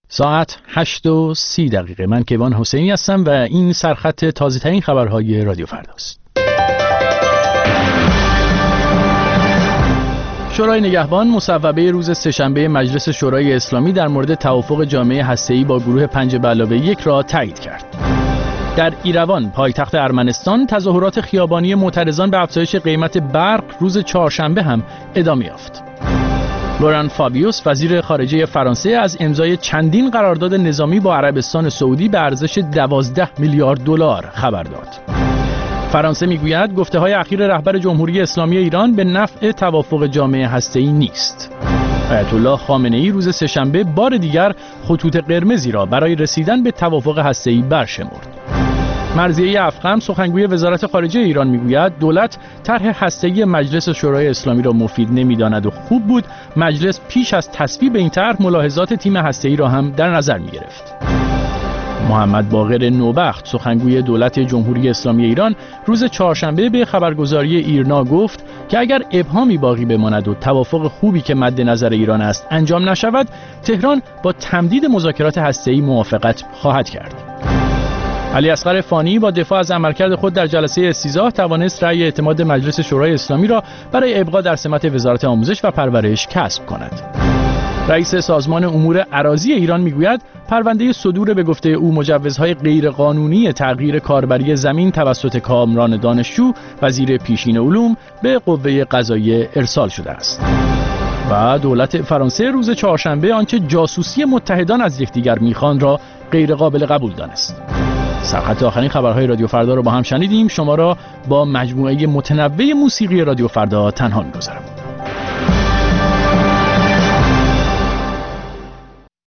ساعت 8:30. من کیوان حسینی هستم و این سرخط تازه‌ترین خبرهای رادیو فرداست. شورای نگهبان مصوبه روز سه‌شنبه مجلس شورای اسلامی در مورد توافق جامعه هسته‌ای با گروه 5+1 را تایید کرد. در ایروان پایتخت ارمنستان تظاهرات خیابانی معترضان به افزایش قیمت برق روز چهارشنبه هم ادامه یافت. لوران فابیوس وزیر خارجه فرانسه از امضای چندین قرارداد نظامی با عربستان سعودی به ارزش 12 میلیارد دلار خبر داد. فرانسه میگوید گفته‌های اخیر رهبر جمهوری اسلامی ایران به نفع توافق جامعه هسته‌ای نیست. آیت الله خامنه‌ای روز سه‌شنبه بار دیگر خطوط قرمزی را برای رسیدن به توافق هسته‌ای برشمرد. مرضیه افخم سخنگوی وزارت خارجه ایران میگوید دولت طرح هسته‌ای مجلس شورای اسلامی را مفید نمی‌داند و خوب بود مجلس پیش از تصویب این طرح ملاحظات تیم هسته‌ای را هم در نظر می‌گرفت. محمد باقر نوبخت سخنگوی دولت جمهوری اسلامی ایران روز چهارشنبه به خبرگزاری ایرنا گفت که اگر ابهامی باقی بماند و توافق خوبی که مد نظر ایران است انجام نشود، تهران با تمدید مذاکرات هسته‌ای موافقت خواهد کرد. علی اصغر فانی با دفاع از عملکرد خود در جلسه استیضاح توانست رأی اعتماد مجلس شورای اسلامی را برای ابقا در سمت وزارت آموزش و پرورش کسب کند. رئیس سازمان امور اراضی ایران میگوید پرونده صدور به گفته او مجوزهای غیرقانونی تغییر کاربری زمین توسط کامران دانشجو وزیر پیشین علوم به قوه قضاییه ارسال شده است. و دولت فرانسه روز چهارشنبه آنچه جاسوسی متحدان از یکدیگر میخوان را غیر قابل قبول دانست. سرخط آخرین خبرهای رادیو فردا رو با هم شنیدیم. شما را با مجموعه متنوع موسیقی رادیو فردا تنها می‌گذارم.